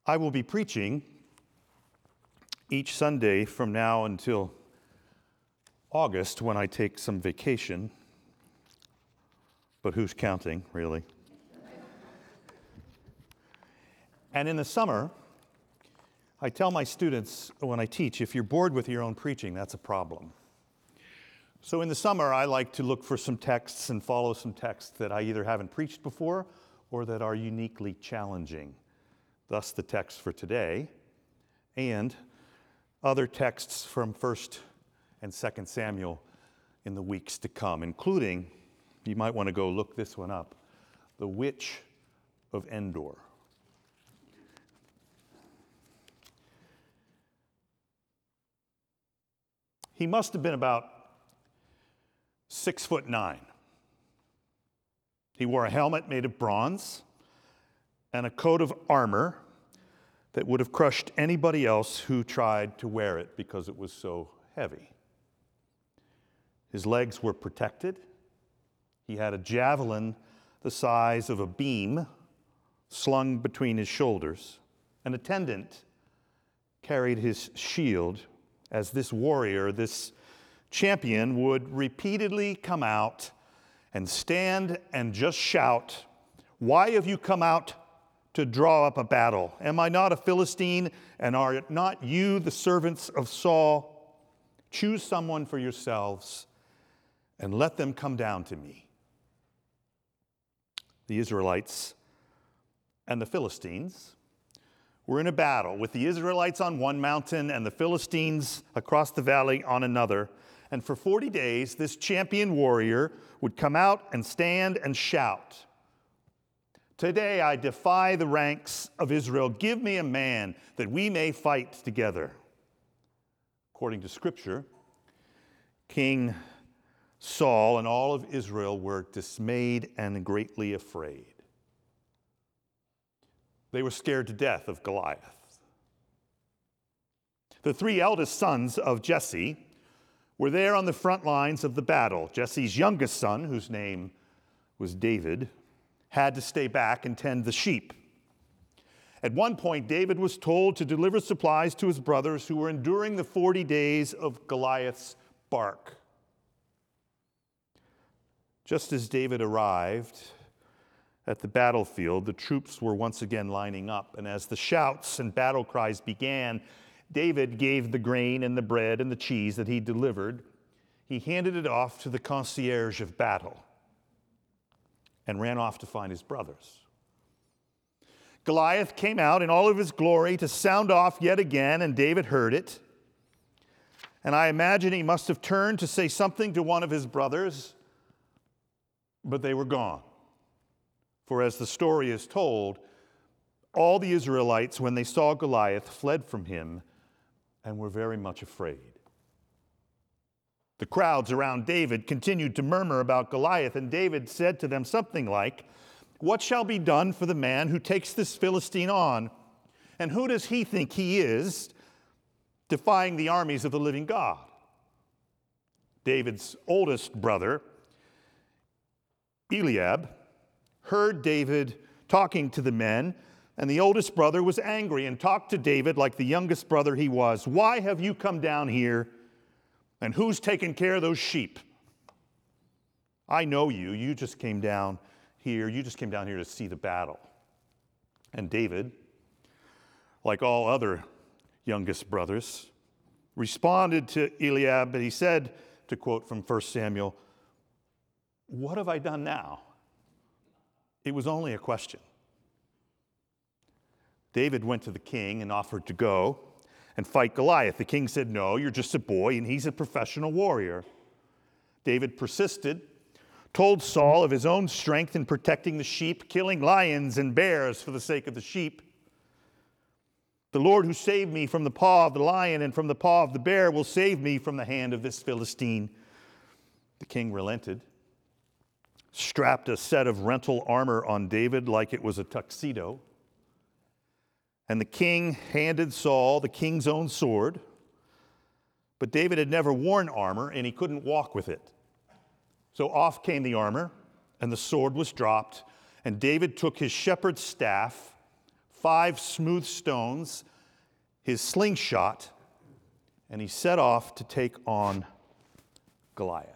I will be preaching each Sunday from now until August when I take some vacation. But who's counting, really? And in the summer, I tell my students when I teach, if you're bored with your own preaching, that's a problem. So in the summer, I like to look for some texts and follow some texts that I either haven't preached before or that are uniquely challenging. Thus the text for today, and other texts from 1st and 2nd Samuel in the weeks to come, including, you might want to go look this one up, the Witch of Endor. He must have been about 6'9". He wore a helmet made of bronze and a coat of armor that would have crushed anybody else who tried to wear it because it was so heavy. His legs were protected. He had a javelin the size of a beam slung between his shoulders. An attendant carried his shield as this warrior, this champion, would repeatedly come out and stand and just shout, "Why have you come out to draw up a battle? Am I not a Philistine, and are not you the servants of Saul? Choose someone for yourselves and let them come down to me." The Israelites and the Philistines were in a battle, with the Israelites on one mountain and the Philistines across the valley on another. And for 40 days, this champion warrior would come out and stand and shout, "Today I defy the ranks of Israel. Give me a man that we may fight together." According to Scripture, King Saul and all of Israel were dismayed and greatly afraid. They were scared to death of Goliath. The 3 eldest sons of Jesse were there on the front lines of the battle. Jesse's youngest son, whose name was David, had to stay back and tend the sheep. At one point, David was told to deliver supplies to his brothers who were enduring the 40 days of Goliath's bark. Just as David arrived at the battlefield, the troops were once again lining up, and as the shouts and battle cries began, David gave the grain and the bread and the cheese that he delivered. He handed it off to the concierge of battle and ran off to find his brothers. Goliath came out in all of his glory to sound off yet again, and David heard it. And I imagine he must have turned to say something to one of his brothers, but they were gone. For as the story is told, all the Israelites, when they saw Goliath, fled from him and were very much afraid. The crowds around David continued to murmur about Goliath, and David said to them something like, "What shall be done for the man who takes this Philistine on? And who does he think he is, defying the armies of the living God?" David's oldest brother, Eliab, heard David talking to the men, and the oldest brother was angry and talked to David like the youngest brother he was. "Why have you come down here? And who's taking care of those sheep? I know you. You just came down here to see the battle." And David, like all other youngest brothers, responded to Eliab, and he said, to quote from 1 Samuel, "What have I done now?" It was only a question. David went to the king and offered to go and fight Goliath. The king said, "No, you're just a boy, and he's a professional warrior." David persisted, told Saul of his own strength in protecting the sheep, killing lions and bears for the sake of the sheep. "The Lord who saved me from the paw of the lion and from the paw of the bear will save me from the hand of this Philistine." The king relented, strapped a set of rental armor on David like it was a tuxedo, and the king handed Saul the king's own sword. But David had never worn armor, and he couldn't walk with it. So off came the armor, and the sword was dropped, and David took his shepherd's staff, 5 smooth stones, his slingshot, and he set off to take on Goliath.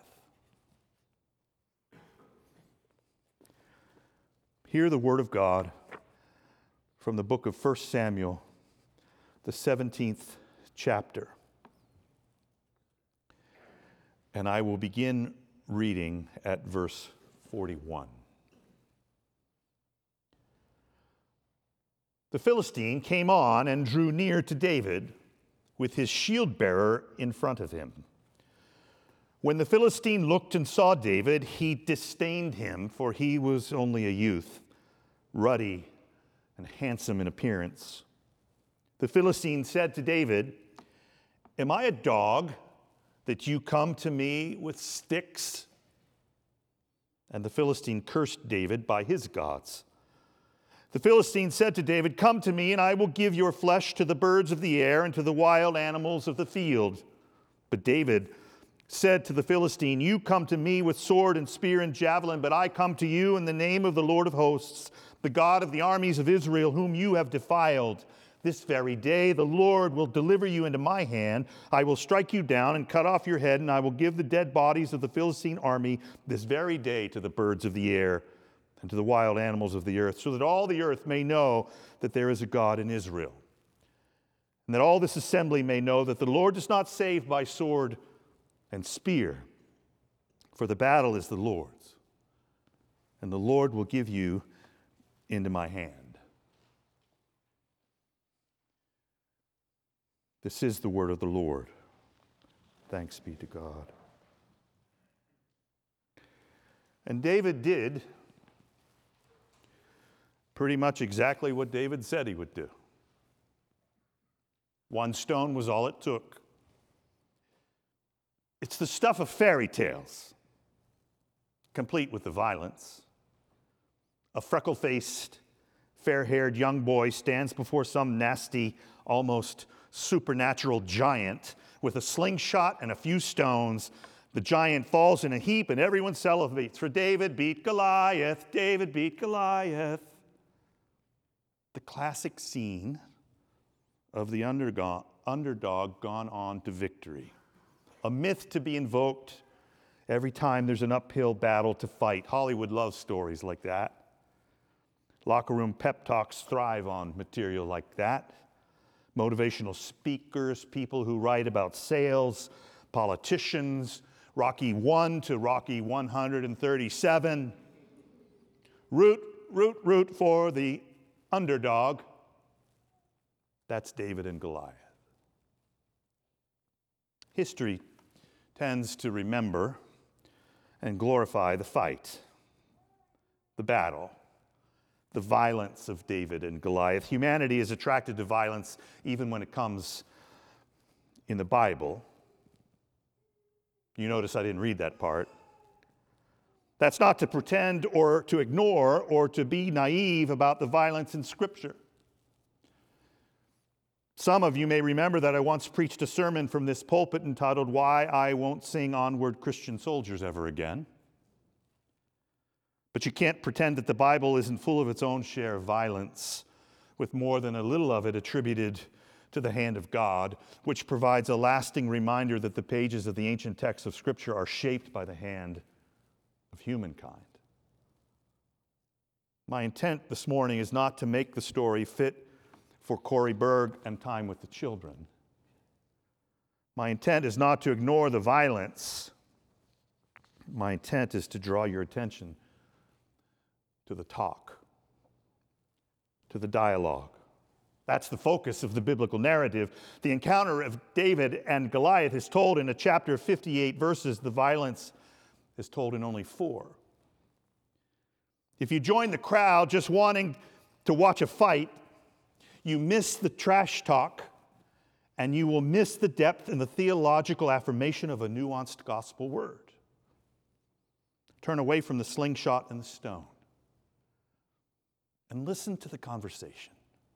Hear the word of God from the book of 1 Samuel, the 17th chapter. And I will begin reading at verse 41. The Philistine came on and drew near to David with his shield bearer in front of him. When the Philistine looked and saw David, he disdained him, for he was only a youth, ruddy and handsome in appearance. The Philistine said to David, "Am I a dog that you come to me with sticks?" And the Philistine cursed David by his gods. The Philistine said to David, "Come to me, and I will give your flesh to the birds of the air and to the wild animals of the field." But David said to the Philistine, "You come to me with sword and spear and javelin, but I come to you in the name of the Lord of hosts, the God of the armies of Israel, whom you have defiled. This very day the Lord will deliver you into my hand. I will strike you down and cut off your head, and I will give the dead bodies of the Philistine army this very day to the birds of the air and to the wild animals of the earth, so that all the earth may know that there is a God in Israel, and that all this assembly may know that the Lord does not save by sword and spear, for the battle is the Lord's, and the Lord will give you into my hand." This is the word of the Lord. Thanks be to God. And David did pretty much exactly what David said he would do. 1 stone was all it took. It's the stuff of fairy tales, complete with the violence. A freckle-faced, fair-haired young boy stands before some nasty, almost supernatural giant with a slingshot and a few stones. The giant falls in a heap and everyone celebrates, for David beat Goliath. David beat Goliath. The classic scene of the underdog gone on to victory. A myth to be invoked every time there's an uphill battle to fight. Hollywood loves stories like that. Locker room pep talks thrive on material like that. Motivational speakers, people who write about sales, politicians, Rocky 1 to Rocky 137. Root for the underdog. That's David and Goliath. History tends to remember and glorify the fight, the battle, the violence of David and Goliath. Humanity is attracted to violence even when it comes in the Bible. You notice I didn't read that part. That's not to pretend or to ignore or to be naive about the violence in Scripture. Some of you may remember that I once preached a sermon from this pulpit entitled, "Why I Won't Sing Onward Christian Soldiers Ever Again." But you can't pretend that the Bible isn't full of its own share of violence, with more than a little of it attributed to the hand of God, which provides a lasting reminder that the pages of the ancient texts of Scripture are shaped by the hand of humankind. My intent this morning is not to make the story fit for Corey Berg and Time with the Children. My intent is not to ignore the violence. My intent is to draw your attention to the talk, to the dialogue. That's the focus of the biblical narrative. The encounter of David and Goliath is told in a chapter of 58 verses. The violence is told in only 4. If you join the crowd just wanting to watch a fight, you miss the trash talk, and you will miss the depth and the theological affirmation of a nuanced gospel word. Turn away from the slingshot and the stone and listen to the conversation.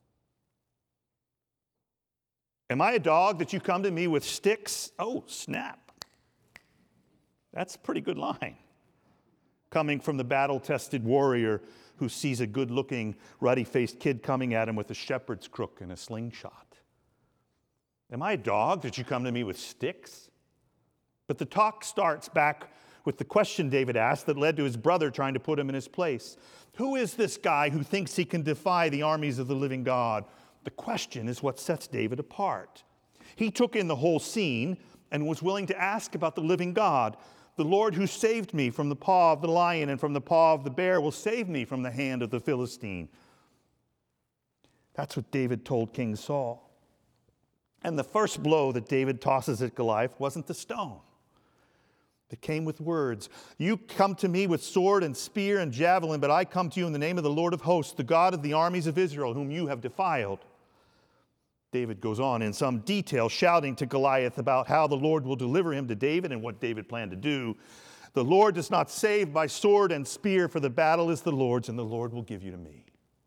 Am I a dog that you come to me with sticks? Oh, snap. That's a pretty good line. coming from the battle-tested warrior who sees a good-looking, ruddy-faced kid coming at him with a shepherd's crook and a slingshot. Am I a dog that you come to me with sticks? But the talk starts back with the question David asked that led to his brother trying to put him in his place. Who is this guy who thinks he can defy the armies of the living God? The question is what sets David apart. He took in the whole scene and was willing to ask about the living God. The Lord who saved me from the paw of the lion and from the paw of the bear will save me from the hand of the Philistine. That's what David told King Saul. And the first blow that David tosses at Goliath wasn't the stone. It came with words. You come to me with sword and spear and javelin, but I come to you in the name of the Lord of hosts, the God of the armies of Israel, whom you have defiled. David goes on in some detail, shouting to Goliath about how the Lord will deliver him to David and what David planned to do. The Lord does not save by sword and spear, for the battle is the Lord's, and the Lord will give you to me.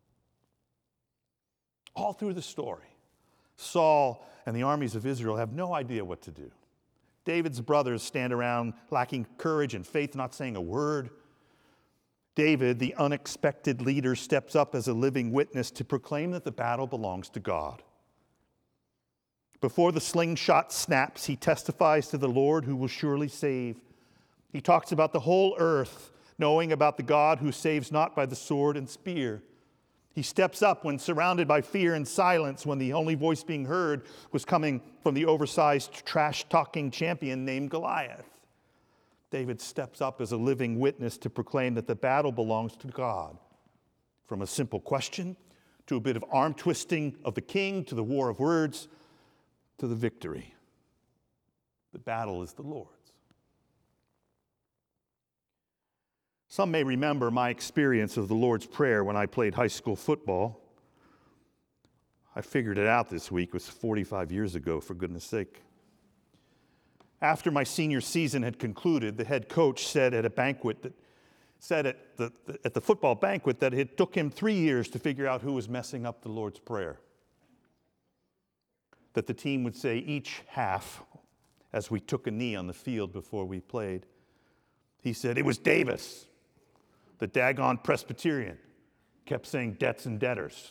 All through the story, Saul and the armies of Israel have no idea what to do. David's brothers stand around lacking courage and faith, not saying a word. David, the unexpected leader, steps up as a living witness to proclaim that the battle belongs to God. Before the slingshot snaps, he testifies to the Lord who will surely save. He talks about the whole earth, knowing about the God who saves not by the sword and spear. He steps up when surrounded by fear and silence, when the only voice being heard was coming from the oversized, trash-talking champion named Goliath. David steps up as a living witness to proclaim that the battle belongs to God. From a simple question to a bit of arm twisting of the king to the war of words to the victory. The battle is the Lord's. Some may remember my experience of the Lord's Prayer when I played high school football. I figured it out this week. It was 45 years ago, for goodness sake. After my senior season had concluded, the head coach said at the football banquet that it took him 3 years to figure out who was messing up the Lord's Prayer. That the team would say each half as we took a knee on the field before we played. He said, it was Davis. The daggone Presbyterian kept saying debts and debtors.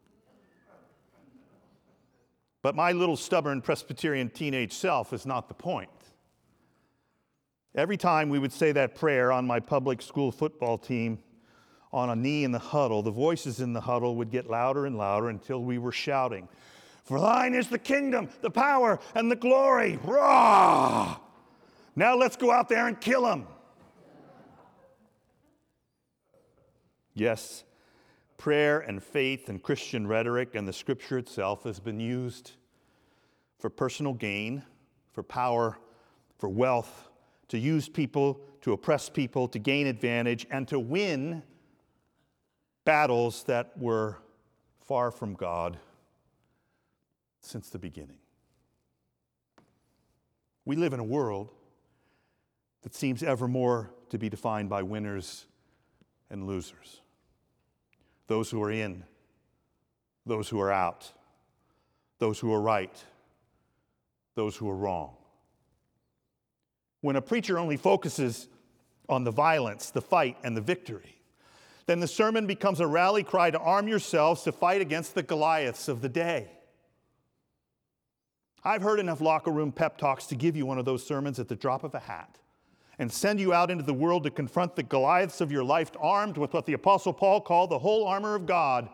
But my little stubborn Presbyterian teenage self is not the point. Every time we would say that prayer on my public school football team, on a knee in the huddle, the voices in the huddle would get louder and louder until we were shouting, for thine is the kingdom, the power, and the glory. Rah! Now let's go out there and kill him. Yes, prayer and faith and Christian rhetoric and the Scripture itself has been used for personal gain, for power, for wealth, to use people, to oppress people, to gain advantage, and to win battles that were far from God since the beginning. We live in a world that seems ever more to be defined by winners and losers. Those who are in, those who are out, those who are right, those who are wrong. When a preacher only focuses on the violence, the fight, and the victory, then the sermon becomes a rally cry to arm yourselves to fight against the Goliaths of the day. I've heard enough locker room pep talks to give you one of those sermons at the drop of a hat and send you out into the world to confront the Goliaths of your life armed with what the Apostle Paul called the whole armor of God.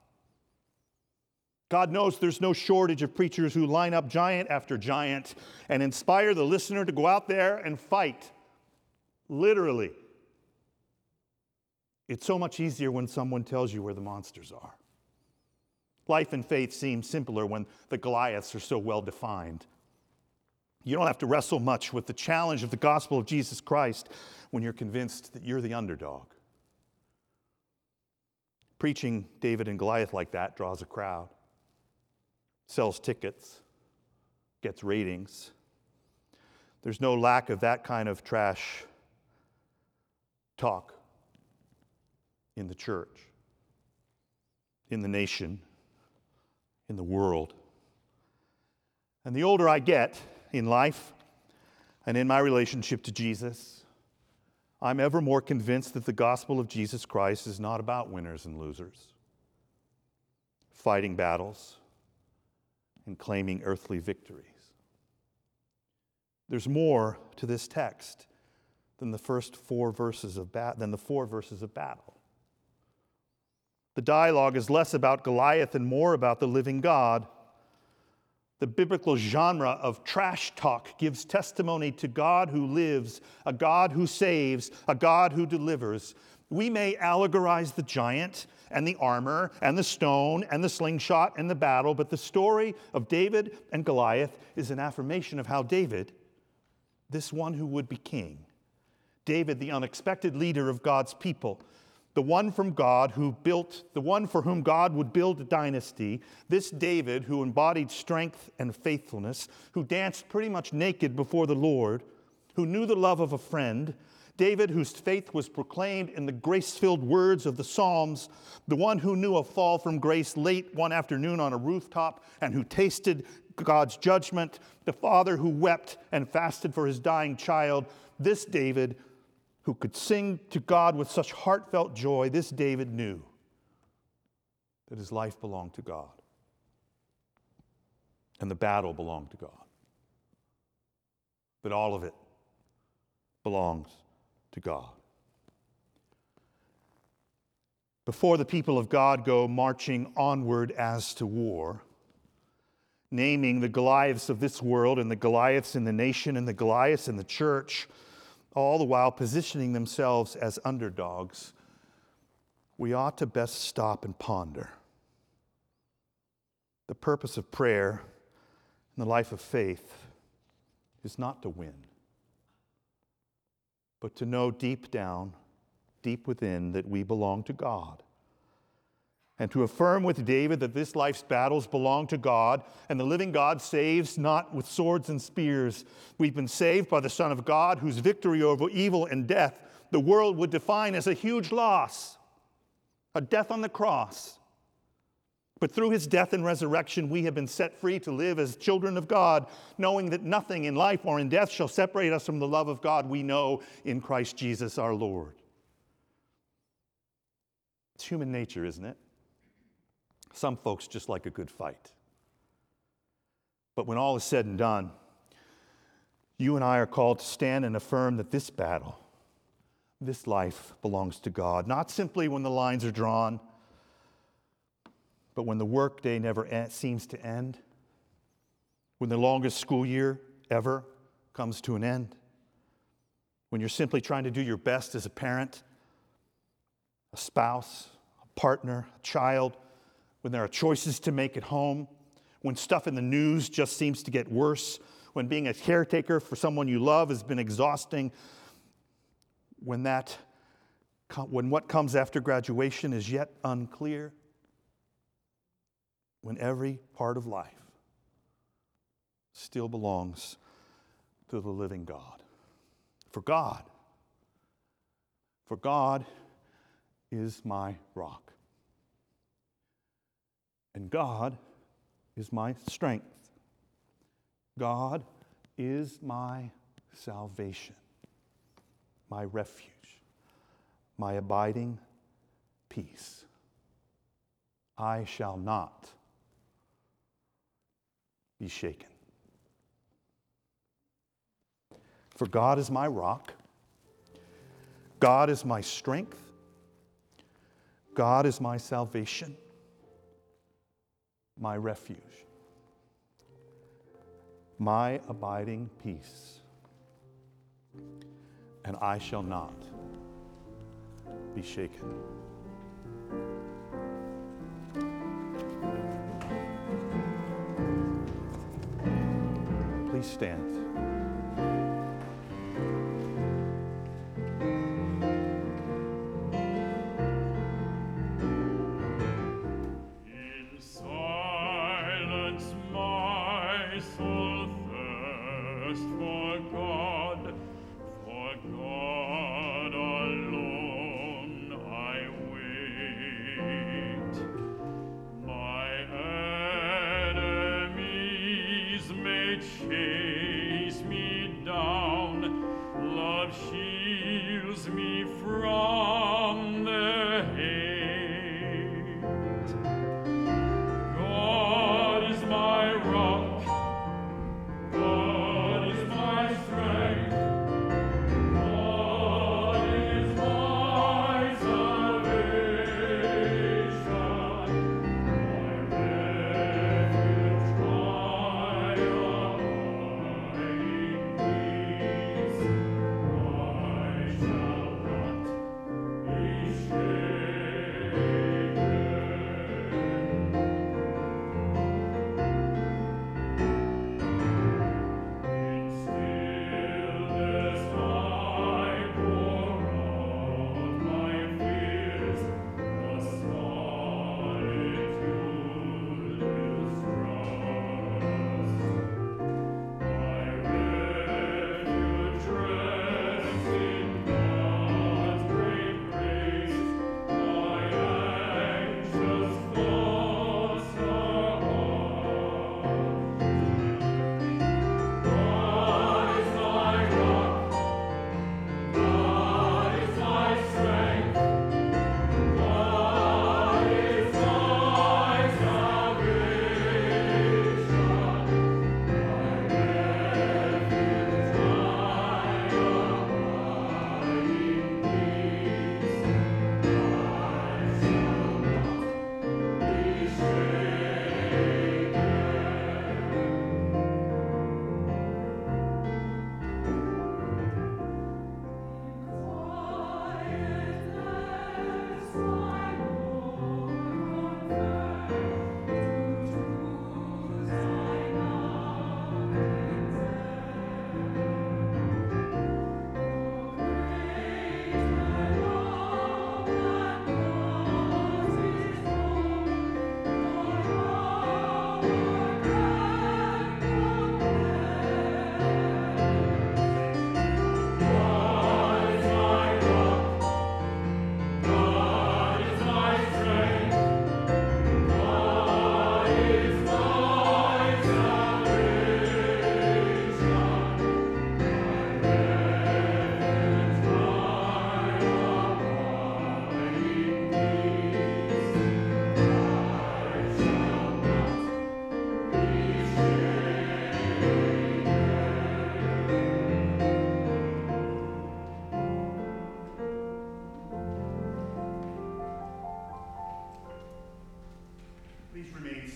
God knows there's no shortage of preachers who line up giant after giant and inspire the listener to go out there and fight. Literally. It's so much easier when someone tells you where the monsters are. Life and faith seem simpler when the Goliaths are so well defined. You don't have to wrestle much with the challenge of the gospel of Jesus Christ when you're convinced that you're the underdog. Preaching David and Goliath like that draws a crowd, sells tickets, gets ratings. There's no lack of that kind of trash talk in the church, in the nation, in the world. And the older I get in life and in my relationship to Jesus, I'm ever more convinced that the gospel of Jesus Christ is not about winners and losers, fighting battles and claiming earthly victories. There's more to this text than the four verses of battle. The dialogue is less about Goliath and more about the living God. The biblical genre of trash talk gives testimony to God who lives, a God who saves, a God who delivers. We may allegorize the giant and the armor and the stone and the slingshot and the battle, but the story of David and Goliath is an affirmation of how David, this one who would be king, David, the unexpected leader of God's people, the one for whom God would build a dynasty, this David who embodied strength and faithfulness, who danced pretty much naked before the Lord, who knew the love of a friend, David whose faith was proclaimed in the grace-filled words of the Psalms, the one who knew a fall from grace late one afternoon on a rooftop and who tasted God's judgment, the father who wept and fasted for his dying child, this David who could sing to God with such heartfelt joy, this David knew that his life belonged to God and the battle belonged to God, that all of it belongs to God. Before the people of God go marching onward as to war, naming the Goliaths of this world and the Goliaths in the nation and the Goliaths in the church, all the while positioning themselves as underdogs, we ought to best stop and ponder. The purpose of prayer and the life of faith is not to win, but to know deep down, deep within, that we belong to God. And to affirm with David that this life's battles belong to God, and the living God saves not with swords and spears. We've been saved by the Son of God, whose victory over evil and death the world would define as a huge loss, a death on the cross. But through his death and resurrection, we have been set free to live as children of God, knowing that nothing in life or in death shall separate us from the love of God we know in Christ Jesus our Lord. It's human nature, isn't it? Some folks just like a good fight. But when all is said and done, you and I are called to stand and affirm that this battle, this life belongs to God, not simply when the lines are drawn, but when the workday never seems to end, when the longest school year ever comes to an end, when you're simply trying to do your best as a parent, a spouse, a partner, a child, when there are choices to make at home, when stuff in the news just seems to get worse, when being a caretaker for someone you love has been exhausting, when what comes after graduation is yet unclear, when every part of life still belongs to the living God. For God is my rock. And God is my strength. God is my salvation, my refuge, my abiding peace. I shall not be shaken. For God is my rock. God is my strength. God is my salvation, my refuge, my abiding peace, and I shall not be shaken. Please stand. Chase me down, love shield delives me from